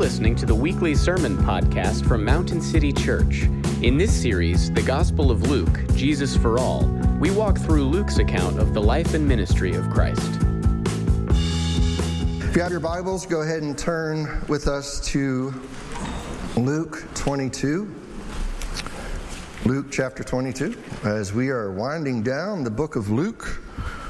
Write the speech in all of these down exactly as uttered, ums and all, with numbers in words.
listening to the weekly sermon podcast from Mountain City Church. In this series, The Gospel of Luke, Jesus for All, we walk through Luke's account of the life and ministry of Christ. If you have your Bibles, go ahead and turn with us to Luke twenty-two. Luke chapter twenty-two. As we are winding down the book of Luke,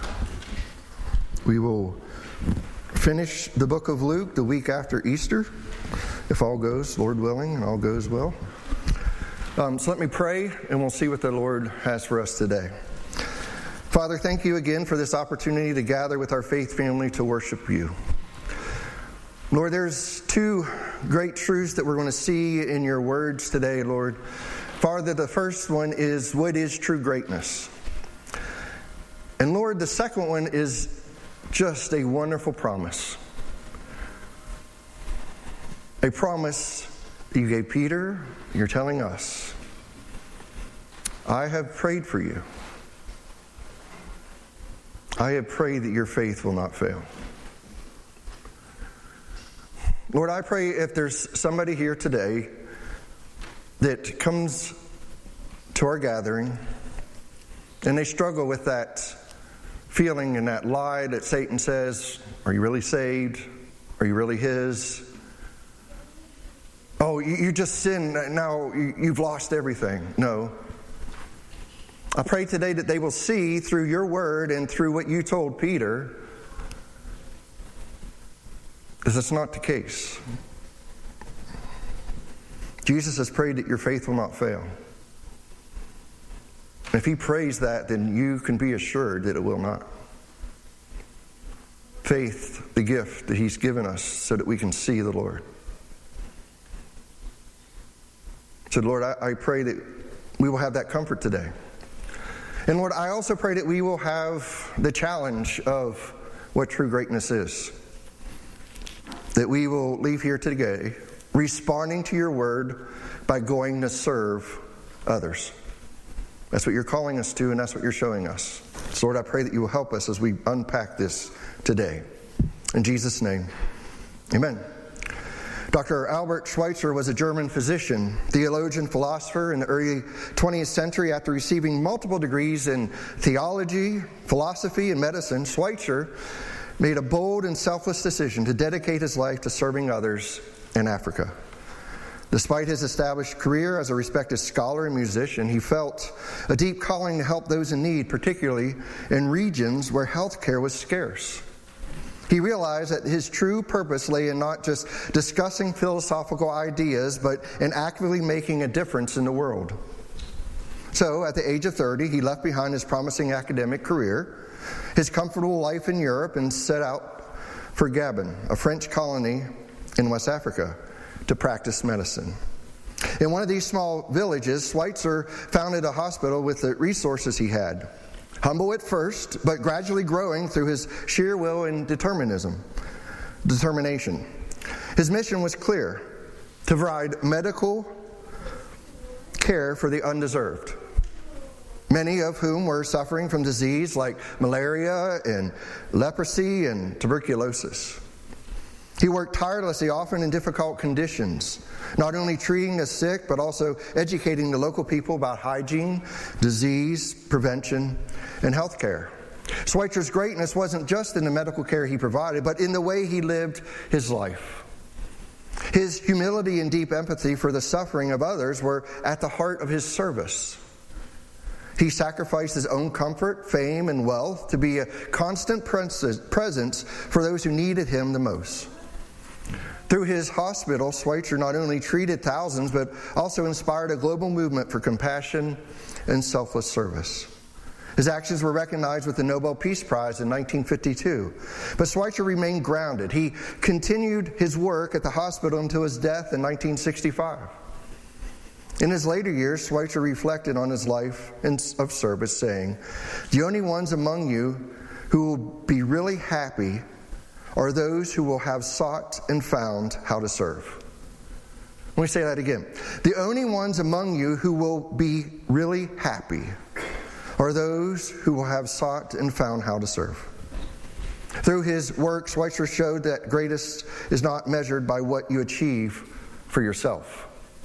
we will finish the book of Luke the week after Easter, if all goes, Lord willing, and all goes well. Um, so let me pray, and we'll see what the Lord has for us today. Father, thank you again for this opportunity to gather with our faith family to worship you. Lord, there's two great truths that we're going to see in your words today, Lord. Father, the first one is, what is true greatness? And Lord, the second one is just a wonderful promise. A promise you gave Peter, you're telling us. I have prayed for you. I have prayed that your faith will not fail. Lord, I pray if there's somebody here today that comes to our gathering and they struggle with that feeling and that lie that Satan says, are you really saved? Are you really his? Oh, you, you just sinned, now you, you've lost everything. No. I pray today that they will see through your word and through what you told Peter that that's not the case. Jesus has prayed that your faith will not fail. If he prays that, then you can be assured that it will not. Faith, the gift that he's given us so that we can see the Lord. So, Lord, I, I pray that we will have that comfort today. And Lord, I also pray that we will have the challenge of what true greatness is. That we will leave here today responding to your word by going to serve others. That's what you're calling us to, and that's what you're showing us. So, Lord, I pray that you will help us as we unpack this today. In Jesus' name, amen. Doctor Albert Schweitzer was a German physician, theologian, philosopher in the early twentieth century. After receiving multiple degrees in theology, philosophy, and medicine, Schweitzer made a bold and selfless decision to dedicate his life to serving others in Africa. Despite his established career as a respected scholar and musician, he felt a deep calling to help those in need, particularly in regions where health care was scarce. He realized that his true purpose lay in not just discussing philosophical ideas, but in actively making a difference in the world. So, at the age of thirty, he left behind his promising academic career, his comfortable life in Europe, and set out for Gabon, a French colony in West Africa, to practice medicine. In one of these small villages, Schweitzer founded a hospital with the resources he had. Humble at first, but gradually growing through his sheer will and determinism, determination. His mission was clear: to provide medical care for the undeserved, many of whom were suffering from disease like malaria and leprosy and tuberculosis. He worked tirelessly, often in difficult conditions, not only treating the sick, but also educating the local people about hygiene, disease prevention, and health care. Schweitzer's greatness wasn't just in the medical care he provided, but in the way he lived his life. His humility and deep empathy for the suffering of others were at the heart of his service. He sacrificed his own comfort, fame, and wealth to be a constant presence for those who needed him the most. Through his hospital, Schweitzer not only treated thousands, but also inspired a global movement for compassion and selfless service. His actions were recognized with the Nobel Peace Prize in nineteen fifty-two. But Schweitzer remained grounded. He continued his work at the hospital until his death in nineteen sixty-five. In his later years, Schweitzer reflected on his life of service, saying, "The only ones among you who will be really happy are those who will have sought and found how to serve." Let me say that again. The only ones among you who will be really happy are those who will have sought and found how to serve. Through his work, Schweitzer showed that greatness is not measured by what you achieve for yourself,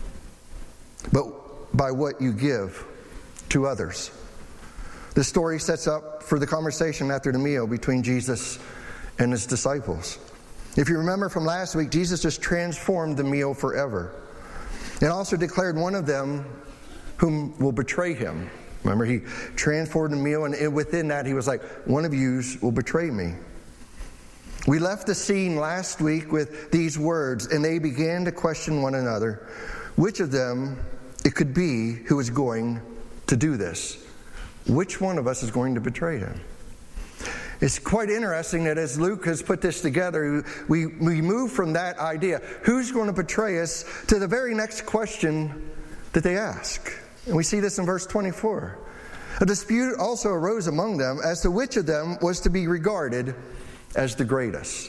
but by what you give to others. This story sets up for the conversation after the meal between Jesus and his disciples. If you remember from last week, Jesus just transformed the meal forever and also declared one of them whom will betray him. Remember, he transformed the meal, and within that he was like, one of you will betray me. We left the scene last week with these words, and they began to question one another, which of them it could be who is going to do this. Which one of us is going to betray him? It's quite interesting that as Luke has put this together, we, we move from that idea, who's going to betray us, to the very next question that they ask. And we see this in verse twenty-four. A dispute also arose among them as to which of them was to be regarded as the greatest.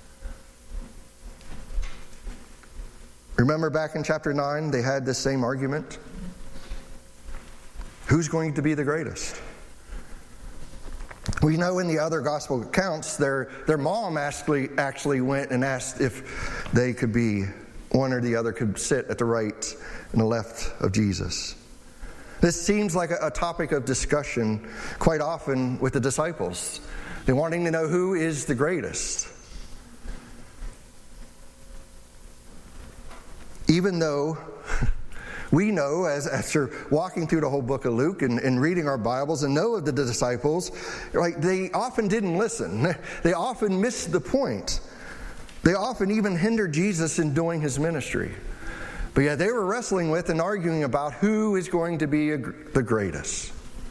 Remember back in chapter nine, they had this same argument? Who's going to be the greatest? We know in the other gospel accounts, their, their mom actually, actually went and asked if they could be, one or the other could sit at the right and the left of Jesus. This seems like a, a topic of discussion quite often with the disciples. They're wanting to know who is the greatest. Even though we know, as after walking through the whole book of Luke and, and reading our Bibles and know of the disciples, like they often didn't listen. They often missed the point. They often even hindered Jesus in doing his ministry. But yeah, they were wrestling with and arguing about who is going to be a, the greatest.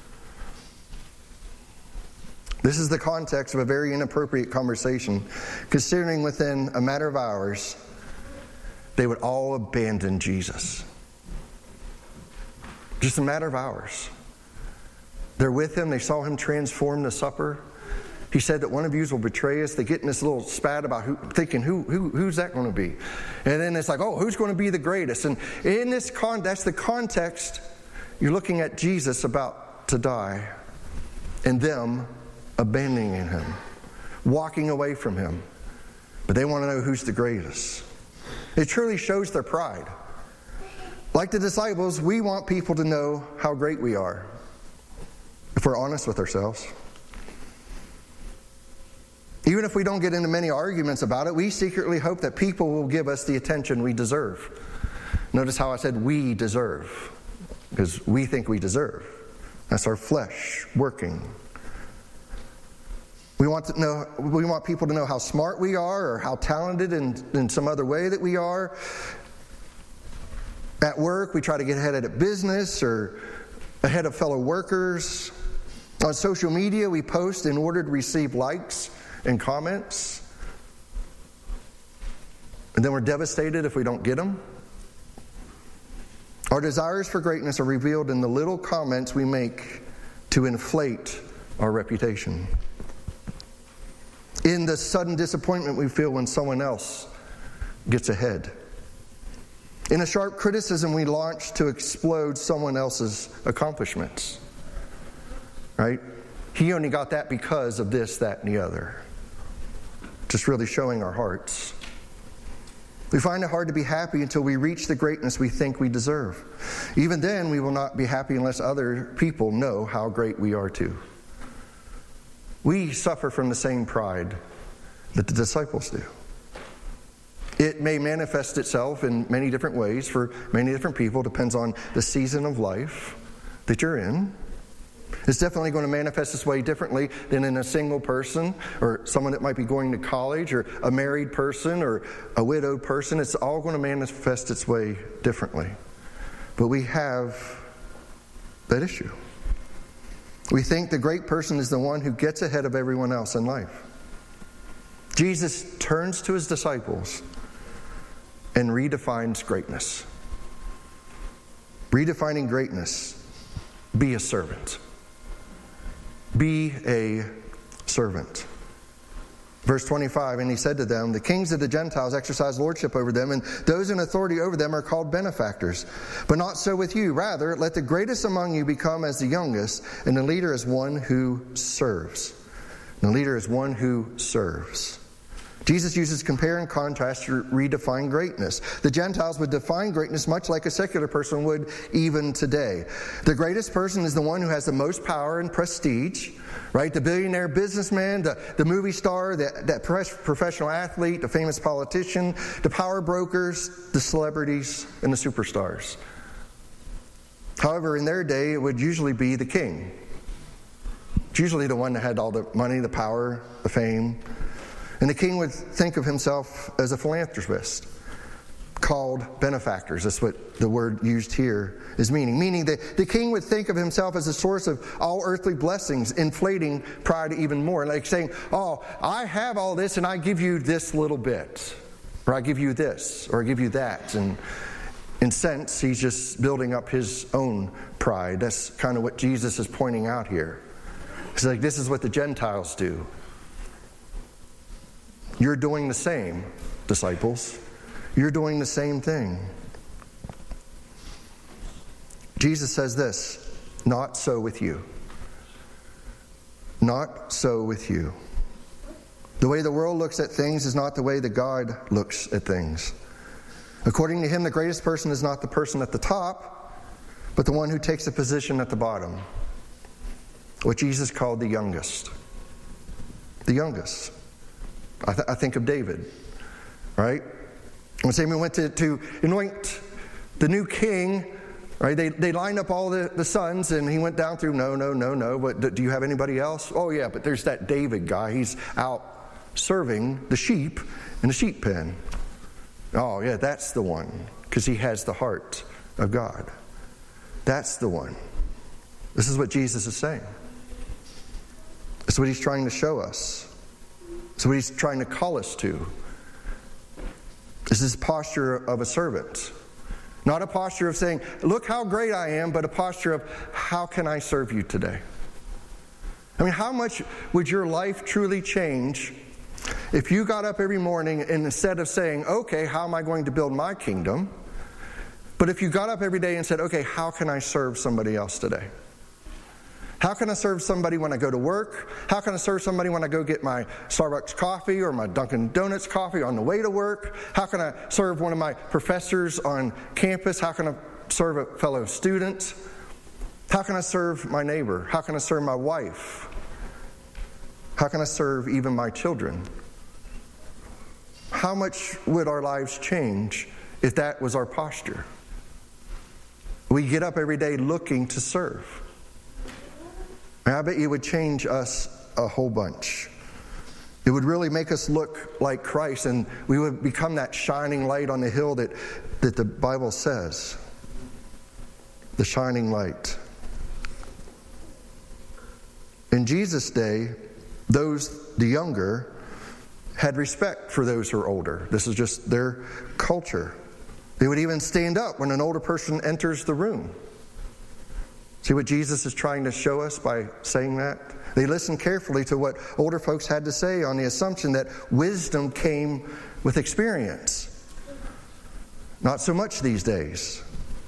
This is the context of a very inappropriate conversation, considering within a matter of hours, they would all abandon Jesus. Just a matter of hours. They're with him. They saw him transform the supper. He said that one of you will betray us. They get in this little spat about who, thinking, who, who, who's that going to be? And then it's like, oh, who's going to be the greatest? And in this con, that's the context. You're looking at Jesus about to die and them abandoning him, walking away from him. But they want to know who's the greatest. It truly shows their pride. Like the disciples, we want people to know how great we are, if we're honest with ourselves. Even if we don't get into many arguments about it, we secretly hope that people will give us the attention we deserve. Notice how I said we deserve, because we think we deserve. That's our flesh working. We want to know. We want people to know how smart we are, or how talented in, in some other way that we are. At work, we try to get ahead at business or ahead of fellow workers. On social media, we post in order to receive likes and comments. And then we're devastated if we don't get them. Our desires for greatness are revealed in the little comments we make to inflate our reputation. In the sudden disappointment we feel when someone else gets ahead. In a sharp criticism we launch to explode someone else's accomplishments. Right? He only got that because of this, that, and the other. Just really showing our hearts. We find it hard to be happy until we reach the greatness we think we deserve. Even then, we will not be happy unless other people know how great we are too. We suffer from the same pride that the disciples do. It may manifest itself in many different ways for many different people. Depends on the season of life that you're in. It's definitely going to manifest this way differently than in a single person or someone that might be going to college or a married person or a widowed person. It's all going to manifest its way differently. But we have that issue. We think the great person is the one who gets ahead of everyone else in life. Jesus turns to his disciples and redefines greatness. Redefining greatness, be a servant. Be a servant. Verse twenty-five, and he said to them, the kings of the Gentiles exercise lordship over them, and those in authority over them are called benefactors. But not so with you. Rather, let the greatest among you become as the youngest, and the leader as one who serves. And a leader is one who serves. Jesus uses compare and contrast to redefine greatness. The Gentiles would define greatness much like a secular person would even today. The greatest person is the one who has the most power and prestige, right? The billionaire businessman, the, the movie star, the, that professional athlete, the famous politician, the power brokers, the celebrities, and the superstars. However, in their day, it would usually be the king. It's usually the one that had all the money, the power, the fame. And the king would think of himself as a philanthropist, called benefactors. That's what the word used here is meaning. Meaning that the king would think of himself as a source of all earthly blessings, inflating pride even more. Like saying, oh, I have all this and I give you this little bit. Or I give you this, or I give you that. And in a sense, he's just building up his own pride. That's kind of what Jesus is pointing out here. It's like, this is what the Gentiles do. You're doing the same, disciples. You're doing the same thing. Jesus says this, not so with you. Not so with you. The way the world looks at things is not the way that God looks at things. According to him, the greatest person is not the person at the top, but the one who takes a position at the bottom. What Jesus called the youngest. The youngest. I, th- I think of David, right? When Samuel went to, to anoint the new king, right? They they lined up all the, the sons, and he went down through, no, no, no, no, but do you have anybody else? Oh, yeah, but there's that David guy. He's out serving the sheep in the sheep pen. Oh, yeah, that's the one, because he has the heart of God. That's the one. This is what Jesus is saying. This is what he's trying to show us. It's what he's trying to call us to. This is the posture of a servant. Not a posture of saying, look how great I am, but a posture of, how can I serve you today? I mean, how much would your life truly change if you got up every morning and instead of saying, okay, how am I going to build my kingdom? But if you got up every day and said, okay, how can I serve somebody else today? How can I serve somebody when I go to work? How can I serve somebody when I go get my Starbucks coffee or my Dunkin' Donuts coffee on the way to work? How can I serve one of my professors on campus? How can I serve a fellow student? How can I serve my neighbor? How can I serve my wife? How can I serve even my children? How much would our lives change if that was our posture? We get up every day looking to serve. I bet it would change us a whole bunch. It would really make us look like Christ, and we would become that shining light on the hill that, that the Bible says. The shining light. In Jesus' day, those, the younger, had respect for those who are older. This is just their culture. They would even stand up when an older person enters the room. See what Jesus is trying to show us by saying that? They listened carefully to what older folks had to say on the assumption that wisdom came with experience. Not so much these days.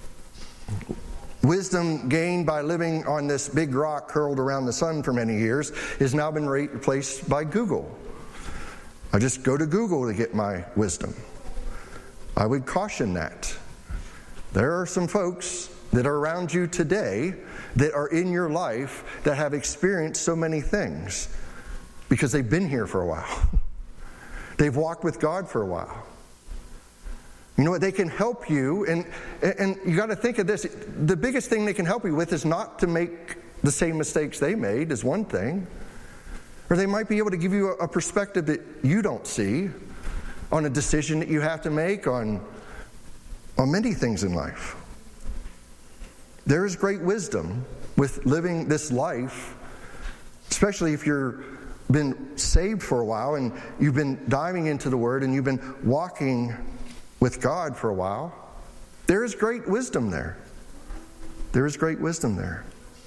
Wisdom gained by living on this big rock curled around the sun for many years has now been replaced by Google. I just go to Google to get my wisdom. I would caution that. There are some folks that are around you today that are in your life that have experienced so many things because they've been here for a while. They've walked with God for a while. You know what? They can help you, and and you got to think of this. The biggest thing they can help you with is not to make the same mistakes they made, is one thing. Or they might be able to give you a perspective that you don't see on a decision that you have to make, on, on many things in life. There is great wisdom with living this life, especially if you've been saved for a while and you've been diving into the Word and you've been walking with God for a while. There is great wisdom there. There is great wisdom there.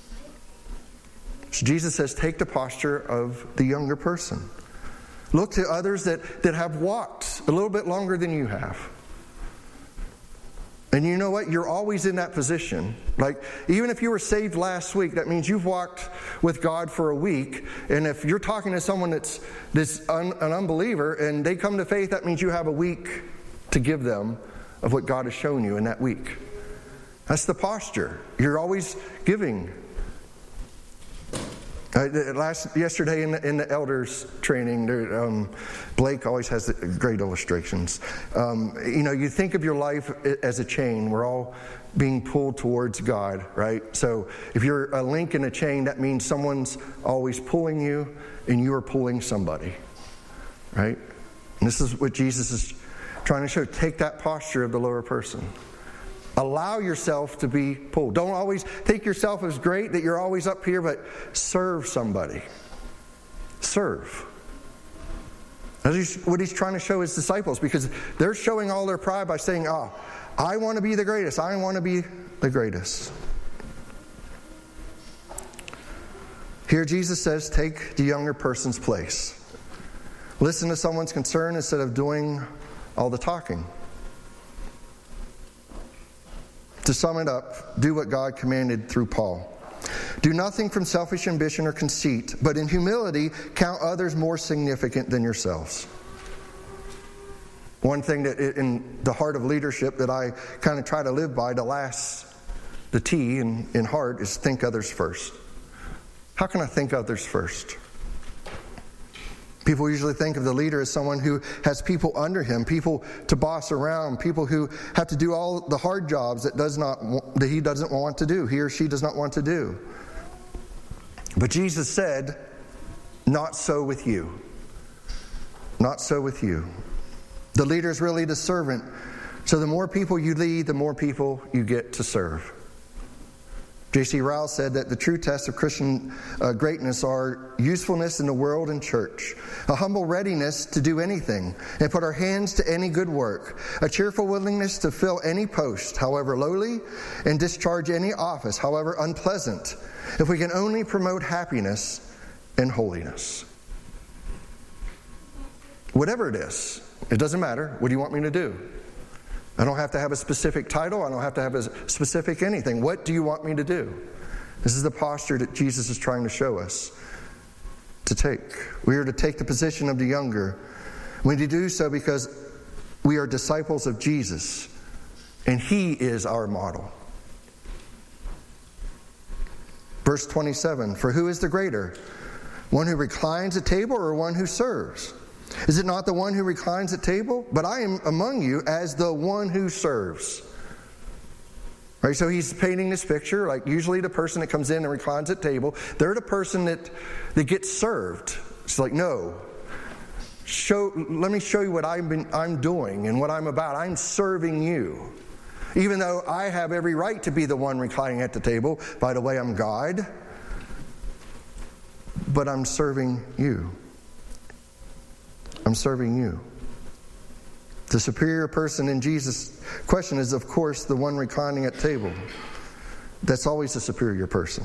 So Jesus says, take the posture of the younger person. Look to others that, that have walked a little bit longer than you have. And you know what? You're always in that position. Like, even if you were saved last week, that means you've walked with God for a week. And if you're talking to someone that's, that's un, an unbeliever and they come to faith, that means you have a week to give them of what God has shown you in that week. That's the posture. You're always giving. Uh, last yesterday in the, in the elders training, there, um, Blake always has the great illustrations. Um, you know, you think of your life as a chain. We're all being pulled towards God, right? So if you're a link in a chain, that means someone's always pulling you, and you are pulling somebody, right? And this is what Jesus is trying to show. Take that posture of the lower person. Allow yourself to be pulled. Don't always think yourself as great, that you're always up here, but serve somebody. Serve. That's what he's trying to show his disciples, because they're showing all their pride by saying, oh, I want to be the greatest. I want to be the greatest. Here Jesus says, take the younger person's place. Listen to someone's concern instead of doing all the talking. To sum it up, do what God commanded through Paul. Do nothing from selfish ambition or conceit, but in humility count others more significant than yourselves. One thing that in the heart of leadership that I kind of try to live by, the last, the T in, in heart, is think others first. How can I think others first? People usually think of the leader as someone who has people under him, people to boss around, people who have to do all the hard jobs that does not that he doesn't want to do, he or she does not want to do. But Jesus said, not so with you. Not so with you. The leader is really the servant. So the more people you lead, the more people you get to serve. J C Ryle said that the true tests of Christian uh, greatness are usefulness in the world and church, a humble readiness to do anything and put our hands to any good work, a cheerful willingness to fill any post, however lowly, and discharge any office, however unpleasant, if we can only promote happiness and holiness. Whatever it is, it doesn't matter. What do you want me to do? I don't have to have a specific title. I don't have to have a specific anything. What do you want me to do? This is the posture that Jesus is trying to show us to take. We are to take the position of the younger. We need to do so because we are disciples of Jesus, and He is our model. Verse twenty-seven, for who is the greater? One who reclines at table or one who serves? Is it not the one who reclines at table? But I am among you as the one who serves. Right, so he's painting this picture, like usually the person that comes in and reclines at table, they're the person that, that gets served. It's like, no, show, let me show you what I've been, I'm doing and what I'm about. I'm serving you. Even though I have every right to be the one reclining at the table. By the way, I'm God. But I'm serving you. I'm serving you. The superior person in Jesus' question is, of course, the one reclining at table. That's always the superior person.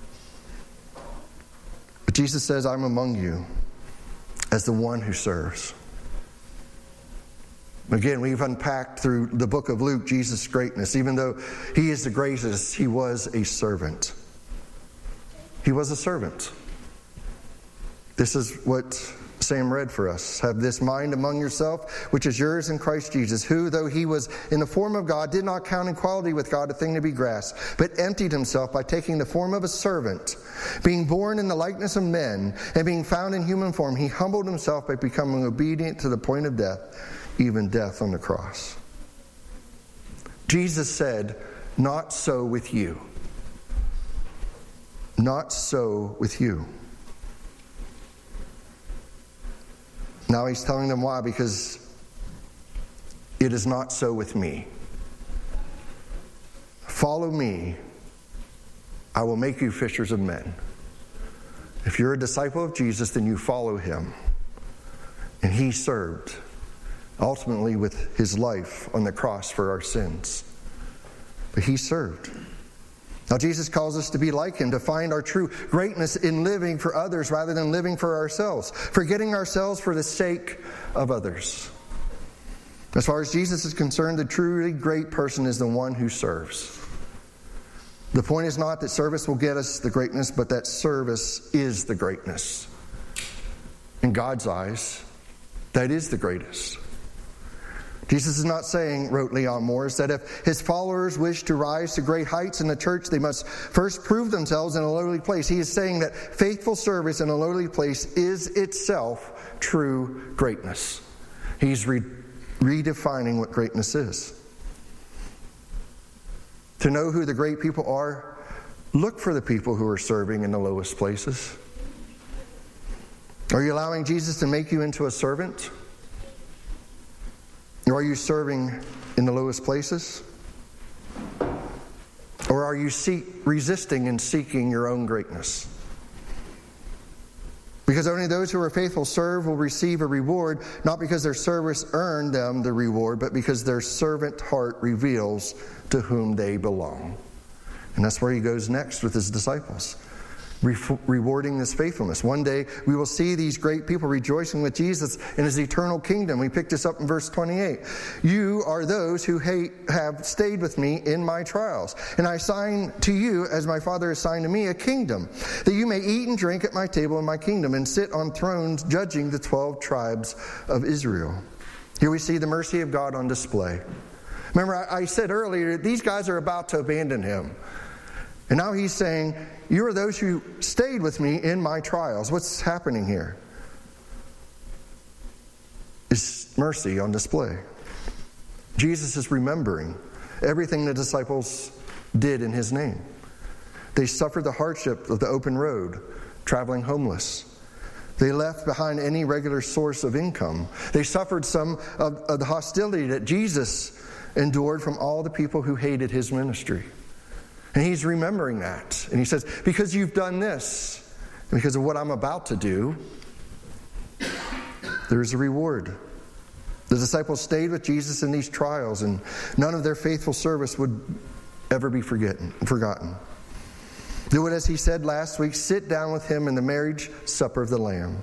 But Jesus says, I'm among you as the one who serves. Again, we've unpacked through the book of Luke Jesus' greatness. Even though He is the greatest, He was a servant. He was a servant. This is what Sam read for us. Have this mind among yourself, which is yours in Christ Jesus, who, though He was in the form of God, did not count equality with God a thing to be grasped, but emptied Himself by taking the form of a servant. Being born in the likeness of men, and being found in human form, He humbled Himself by becoming obedient to the point of death, even death on the cross. Jesus said, not so with you. Not so with you. Now He's telling them why, because it is not so with me. Follow me, I will make you fishers of men. If you're a disciple of Jesus, then you follow Him. And He served, ultimately with His life on the cross for our sins. But He served. Now Jesus calls us to be like Him, to find our true greatness in living for others rather than living for ourselves, forgetting ourselves for the sake of others. As far as Jesus is concerned, the truly great person is the one who serves. The point is not that service will get us the greatness, but that service is the greatness. In God's eyes, that is the greatest. Jesus is not saying, wrote Leon Morris, that if his followers wish to rise to great heights in the church, they must first prove themselves in a lowly place. He is saying that faithful service in a lowly place is itself true greatness. He's re- redefining what greatness is. To know who the great people are, look for the people who are serving in the lowest places. Are you allowing Jesus to make you into a servant? Or are you serving in the lowest places? Or are you seek, resisting and seeking your own greatness? Because only those who are faithful serve will receive a reward, not because their service earned them the reward, but because their servant heart reveals to whom they belong. And that's where he goes next with his disciples, re- rewarding this faithfulness. One day we will see these great people rejoicing with Jesus in his eternal kingdom. We pick this up in verse twenty-eight. You are those who hate, have stayed with me in my trials, and I assign to you, as my Father assigned to me, a kingdom, that you may eat and drink at my table in my kingdom and sit on thrones judging the twelve tribes of Israel. Here we see the mercy of God on display. Remember, I said earlier, these guys are about to abandon him. And now he's saying, you are those who stayed with me in my trials. What's happening here? Is mercy on display. Jesus is remembering everything the disciples did in his name. They suffered the hardship of the open road, traveling homeless. They left behind any regular source of income. They suffered some of, of the hostility that Jesus endured from all the people who hated his ministry. And he's remembering that. And he says, because you've done this, and because of what I'm about to do, there's a reward. The disciples stayed with Jesus in these trials, and none of their faithful service would ever be forgotten. forgotten. Do it as he said last week, sit down with him in the marriage supper of the Lamb.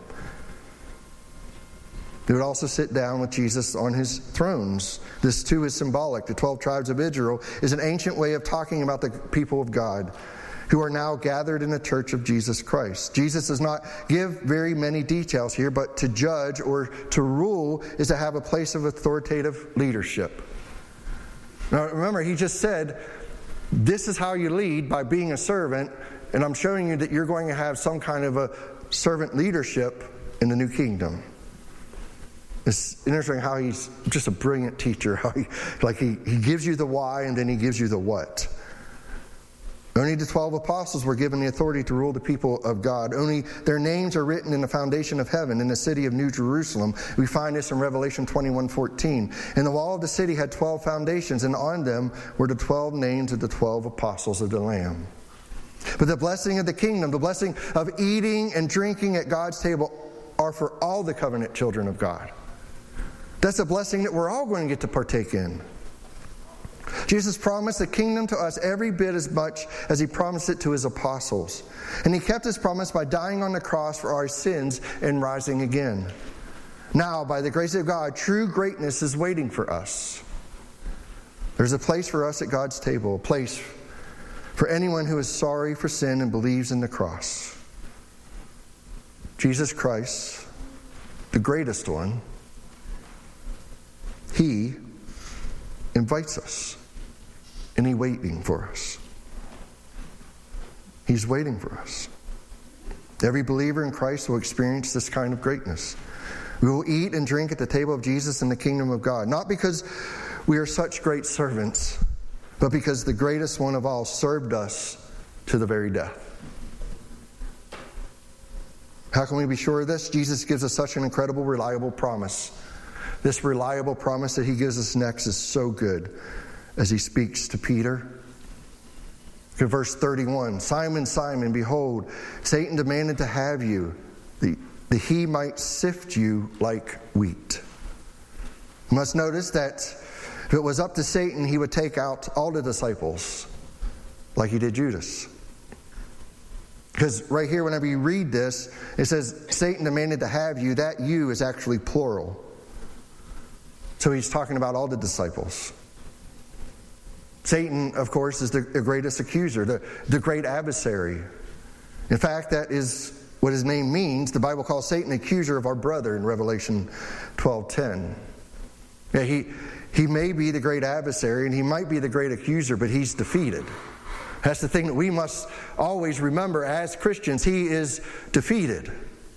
They would also sit down with Jesus on his thrones. This too is symbolic. The twelve tribes of Israel is an ancient way of talking about the people of God who are now gathered in the church of Jesus Christ. Jesus does not give very many details here, but to judge or to rule is to have a place of authoritative leadership. Now remember, he just said, this is how you lead, by being a servant, and I'm showing you that you're going to have some kind of a servant leadership in the new kingdom. It's interesting how he's just a brilliant teacher. How he, like he, he gives you the why and then he gives you the what. Only the twelve apostles were given the authority to rule the people of God. Only their names are written in the foundation of heaven, in the city of New Jerusalem. We find this in Revelation twenty-one fourteen. And the wall of the city had twelve foundations, and on them were the twelve names of the twelve apostles of the Lamb. But the blessing of the kingdom, the blessing of eating and drinking at God's table, are for all the covenant children of God. That's a blessing that we're all going to get to partake in. Jesus promised the kingdom to us every bit as much as he promised it to his apostles. And he kept his promise by dying on the cross for our sins and rising again. Now, by the grace of God, true greatness is waiting for us. There's a place for us at God's table, a place for anyone who is sorry for sin and believes in the cross. Jesus Christ, the greatest one, he invites us, and he's waiting for us. He's waiting for us. Every believer in Christ will experience this kind of greatness. We will eat and drink at the table of Jesus in the kingdom of God, not because we are such great servants, but because the greatest one of all served us to the very death. How can we be sure of this? Jesus gives us such an incredible, reliable promise. This reliable promise that he gives us next is so good as he speaks to Peter. Look at verse thirty-one. Simon, Simon, behold, Satan demanded to have you, that he might sift you like wheat. You must notice that if it was up to Satan, he would take out all the disciples, like he did Judas. Because right here, whenever you read this, it says, Satan demanded to have you. That you is actually plural. So he's talking about all the disciples. Satan, of course, is the, the greatest accuser, the, the great adversary. In fact, that is what his name means. The Bible calls Satan accuser of our brother in Revelation twelve ten. Yeah, he, he may be the great adversary and he might be the great accuser, but he's defeated. That's the thing that we must always remember as Christians. He is defeated.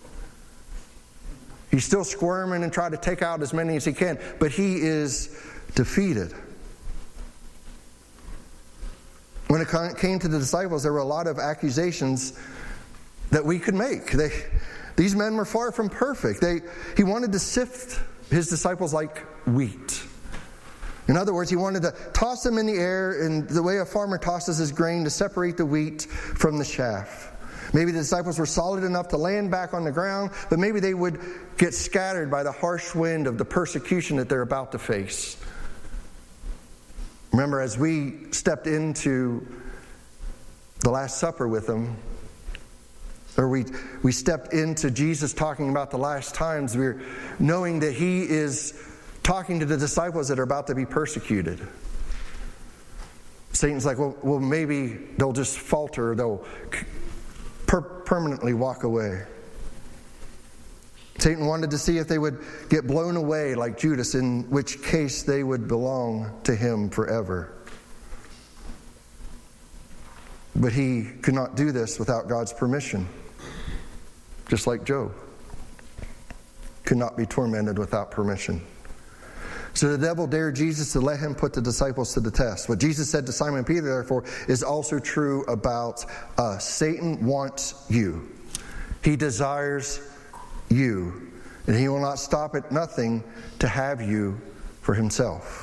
He's still squirming and trying to take out as many as he can, but he is defeated. When it came to the disciples, there were a lot of accusations that we could make. They, these men were far from perfect. They, he wanted to sift his disciples like wheat. In other words, he wanted to toss them in the air in the way a farmer tosses his grain to separate the wheat from the chaff. Maybe the disciples were solid enough to land back on the ground, but maybe they would get scattered by the harsh wind of the persecution that they're about to face. Remember, as we stepped into the Last Supper with them, or we we stepped into Jesus talking about the last times, we're knowing that he is talking to the disciples that are about to be persecuted. Satan's like, well, well maybe they'll just falter, they'll per- permanently walk away. Satan wanted to see if they would get blown away like Judas, in which case they would belong to him forever. But he could not do this without God's permission. Just like Job could not be tormented without permission. So the devil dared Jesus to let him put the disciples to the test. What Jesus said to Simon Peter, therefore, is also true about us. Satan wants you. He desires you. And he will not stop at nothing to have you for himself.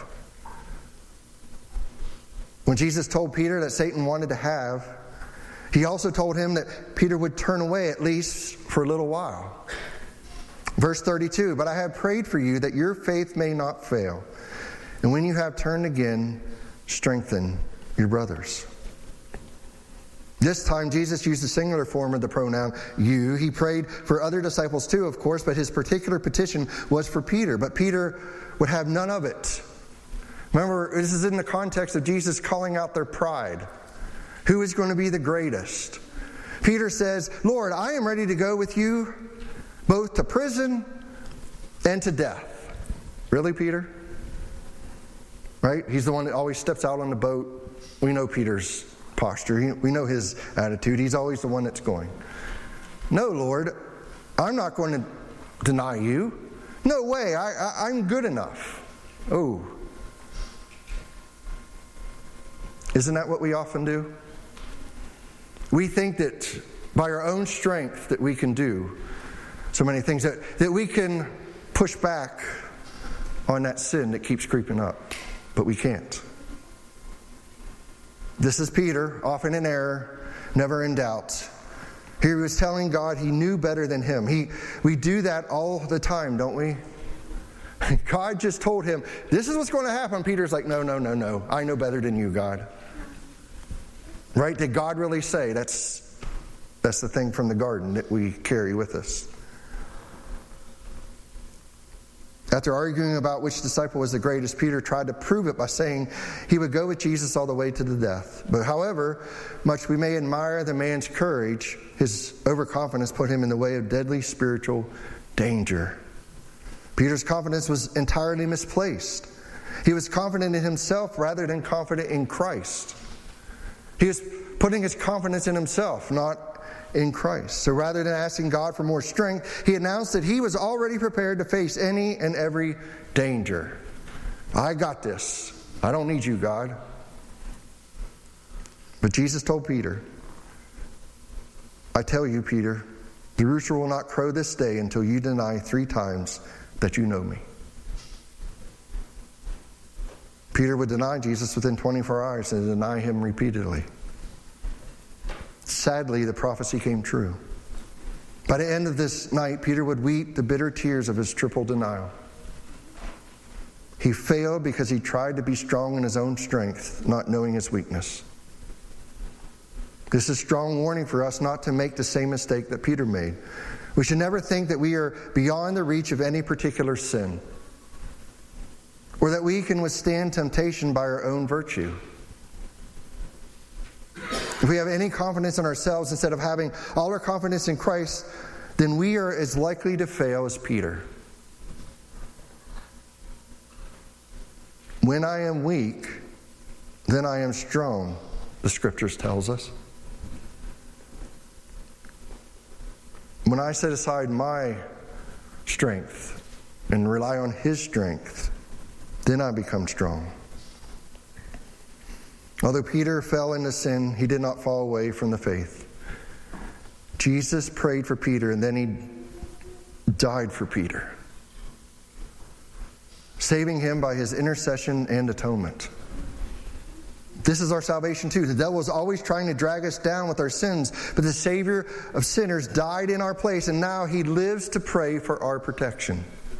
When Jesus told Peter that Satan wanted to have, he also told him that Peter would turn away at least for a little while. Verse thirty-two, but I have prayed for you that your faith may not fail. And when you have turned again, strengthen your brothers. This time, Jesus used the singular form of the pronoun you. He prayed for other disciples too, of course, but his particular petition was for Peter. But Peter would have none of it. Remember, this is in the context of Jesus calling out their pride. Who is going to be the greatest? Peter says, Lord, I am ready to go with you both to prison and to death. Really, Peter? Right? He's the one that always steps out on the boat. We know Peter's posture. We know his attitude. He's always the one that's going. No, Lord, I'm not going to deny you. No way. I, I, I'm good enough. Oh. Isn't that what we often do? We think that by our own strength that we can do so many things, that, that we can push back on that sin that keeps creeping up. But we can't. This is Peter, often in error, never in doubt. Here he was telling God he knew better than him. He, we do that all the time, don't we? God just told him, this is what's going to happen. Peter's like, no, no, no, no. I know better than you, God. Right? Did God really say? That's, that's the thing from the garden that we carry with us. After arguing about which disciple was the greatest, Peter tried to prove it by saying he would go with Jesus all the way to the death. But however much we may admire the man's courage, his overconfidence put him in the way of deadly spiritual danger. Peter's confidence was entirely misplaced. He was confident in himself rather than confident in Christ. He was putting his confidence in himself, not in Christ. So rather than asking God for more strength, he announced that he was already prepared to face any and every danger. I got this. I don't need you, God. But Jesus told Peter, I tell you, Peter, the rooster will not crow this day until you deny three times that you know me. Peter would deny Jesus within twenty-four hours and deny him repeatedly. Sadly, the prophecy came true. By the end of this night, Peter would weep the bitter tears of his triple denial. He failed because he tried to be strong in his own strength, not knowing his weakness. This is a strong warning for us not to make the same mistake that Peter made. We should never think that we are beyond the reach of any particular sin. or that we can withstand temptation by our own virtue. If we have any confidence in ourselves instead of having all our confidence in Christ, then we are as likely to fail as Peter. When I am weak, then I am strong, the Scriptures tells us. When I set aside my strength and rely on His strength, then I become strong. Although Peter fell into sin, he did not fall away from the faith. Jesus prayed for Peter, and then He died for Peter, saving him by His intercession and atonement. This is our salvation too. The devil is always trying to drag us down with our sins, but the Savior of sinners died in our place, and now He lives to pray for our protection.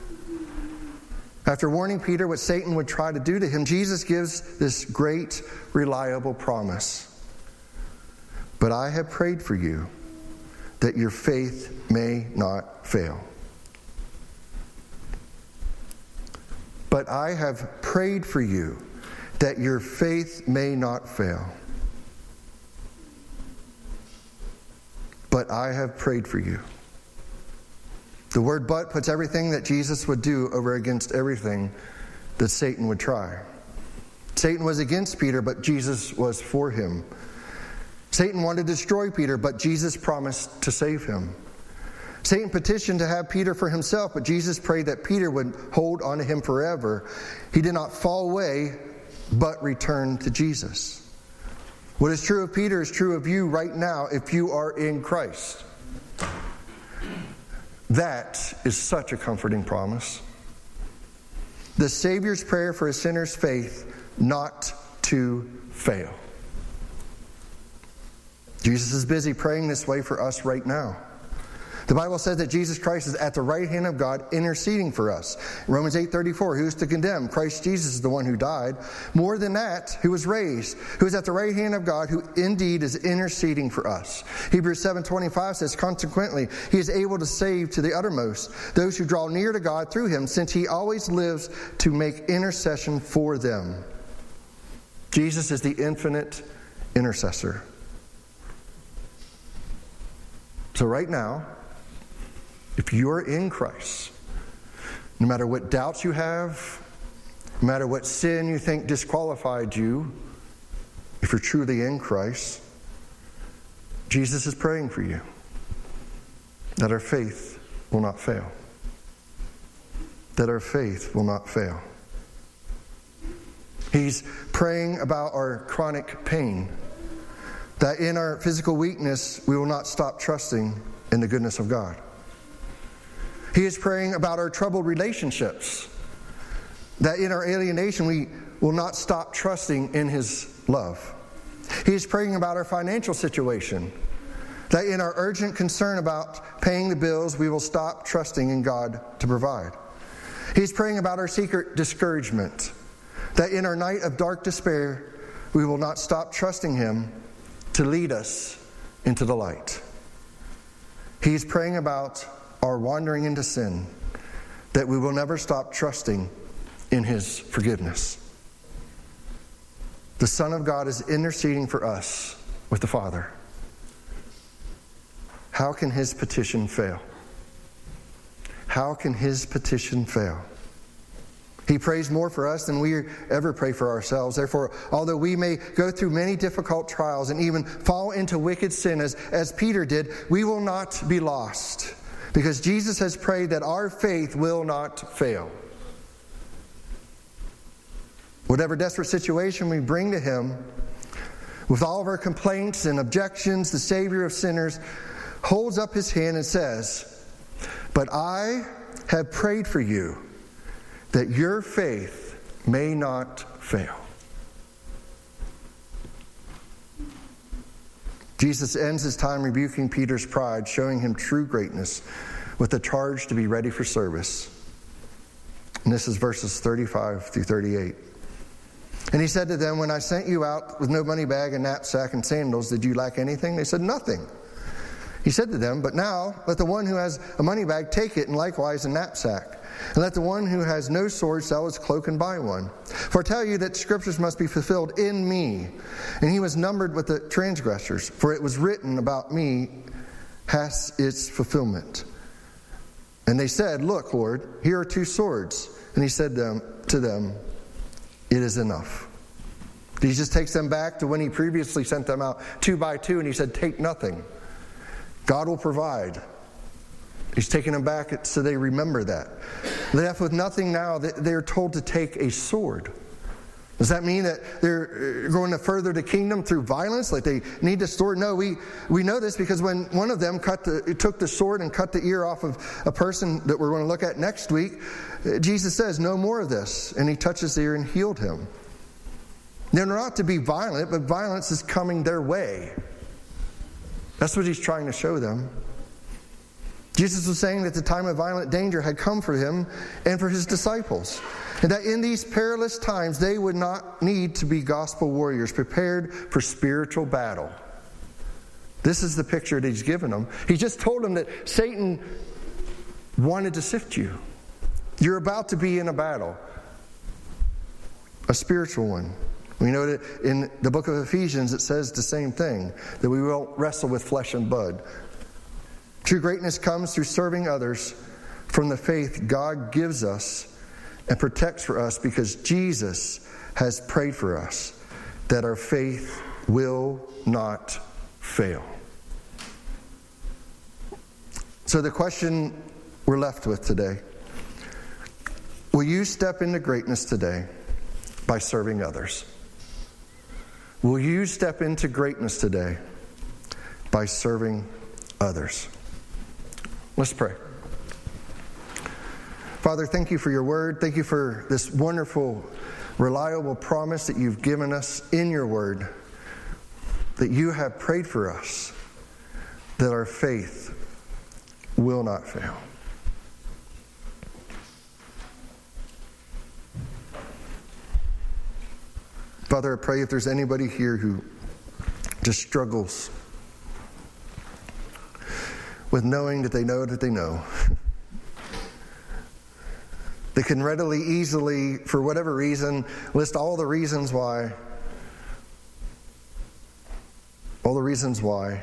After warning Peter what Satan would try to do to him, Jesus gives this great, reliable promise. But I have prayed for you that your faith may not fail. But I have prayed for you that your faith may not fail. But I have prayed for you. The word "but" puts everything that Jesus would do over against everything that Satan would try. Satan was against Peter, but Jesus was for him. Satan wanted to destroy Peter, but Jesus promised to save him. Satan petitioned to have Peter for himself, but Jesus prayed that Peter would hold on to him forever. He did not fall away, but returned to Jesus. What is true of Peter is true of you right now if you are in Christ. That is such a comforting promise. The Savior's prayer for a sinner's faith not to fail. Jesus is busy praying this way for us right now. The Bible says that Jesus Christ is at the right hand of God interceding for us. Romans eight thirty-four, who is to condemn? Christ Jesus is the one who died. More than that, who was raised, who is at the right hand of God, who indeed is interceding for us. Hebrews seven twenty-five says, consequently, He is able to save to the uttermost those who draw near to God through Him, since He always lives to make intercession for them. Jesus is the infinite intercessor. So right now, if you're in Christ, no matter what doubts you have, no matter what sin you think disqualified you, if you're truly in Christ, Jesus is praying for you that our faith will not fail. That our faith will not fail. He's praying about our chronic pain, that in our physical weakness we will not stop trusting in the goodness of God. He is praying about our troubled relationships, that in our alienation we will not stop trusting in His love. He is praying about our financial situation, that in our urgent concern about paying the bills we will stop trusting in God to provide. He is praying about our secret discouragement, that in our night of dark despair we will not stop trusting Him to lead us into the light. He is praying about our wandering into sin, that we will never stop trusting in His forgiveness. The Son of God is interceding for us with the Father. How can His petition fail? How can His petition fail? He prays more for us than we ever pray for ourselves. Therefore, although we may go through many difficult trials and even fall into wicked sin as, as Peter did, we will not be lost, because Jesus has prayed that our faith will not fail. Whatever desperate situation we bring to Him, with all of our complaints and objections, the Savior of sinners holds up His hand and says, "But I have prayed for you, that your faith may not fail." Jesus ends His time rebuking Peter's pride, showing him true greatness, with the charge to be ready for service. And this is verses thirty-five through thirty-eight. And He said to them, "When I sent you out with no money bag and knapsack and sandals, did you lack anything?" They said, "Nothing." He said to them, "But now let the one who has a money bag take it, and likewise a knapsack. And let the one who has no sword sell his cloak and buy one. For I tell you that scriptures must be fulfilled in me." And he was numbered with the transgressors, for it was written about me has its fulfillment. And they said, "Look, Lord, here are two swords." And he said them, to them, "It is enough." Jesus takes them back to when he previously sent them out two by two, and he said, "Take nothing. God will provide." He's taking them back so they remember that. Left with nothing now, they're told to take a sword. Does that mean that they're going to further the kingdom through violence, like they need the sword? No, we, we know this because when one of them cut the, took the sword and cut the ear off of a person that we're going to look at next week, Jesus says, "No more of this." And he touched his ear and healed him. They're not to be violent, but violence is coming their way. That's what he's trying to show them. Jesus was saying that the time of violent danger had come for him and for his disciples. And that in these perilous times, they would not need to be gospel warriors prepared for spiritual battle. This is the picture that he's given them. He just told them that Satan wanted to sift you. You're about to be in a battle, a spiritual one. We know that in the book of Ephesians, it says the same thing, that we won't wrestle with flesh and blood. True greatness comes through serving others from the faith God gives us and protects for us, because Jesus has prayed for us that our faith will not fail. So the question we're left with today: will you step into greatness today by serving others? Will you step into greatness today by serving others? Let's pray. Father, thank you for your word. Thank you for this wonderful, reliable promise that you've given us in your word, that you have prayed for us, that our faith will not fail. Father, I pray if there's anybody here who just struggles with knowing that they know that they know, they can readily, easily, for whatever reason, list all the reasons why, all the reasons why,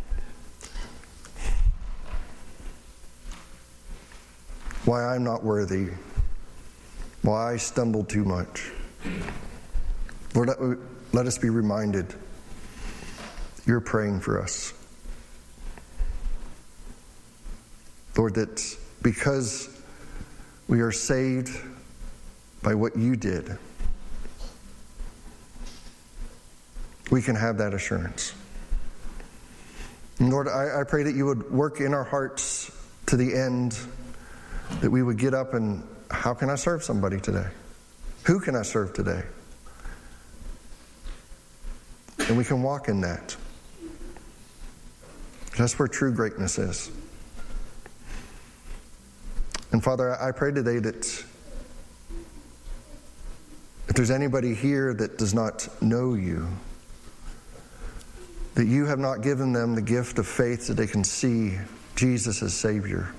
why I'm not worthy, why I stumbled too much. Lord, let, let us be reminded you're praying for us. Lord, that because we are saved by what you did, we can have that assurance. And Lord, I, I pray that you would work in our hearts to the end, that we would get up and, how can I serve somebody today? Who can I serve today? And we can walk in that. That's where true greatness is. And Father, I pray today that if there's anybody here that does not know you, that you have not given them the gift of faith so they can see Jesus as Savior.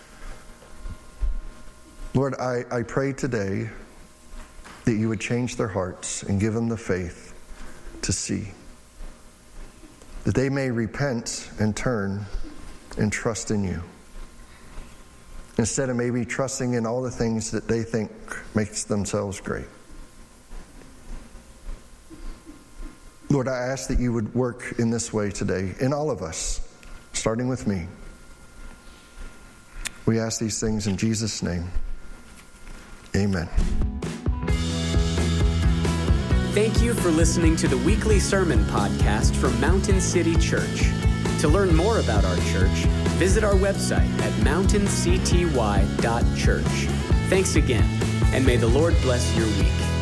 Lord, I, I pray today that you would change their hearts and give them the faith to see, that they may repent and turn and trust in you, instead of maybe trusting in all the things that they think makes themselves great. Lord, I ask that you would work in this way today in all of us, starting with me. We ask these things in Jesus' name. Amen. Thank you for listening to the weekly sermon podcast from Mountain City Church. To learn more about our church, visit our website at mountain c t y dot church. Thanks again, and may the Lord bless your week.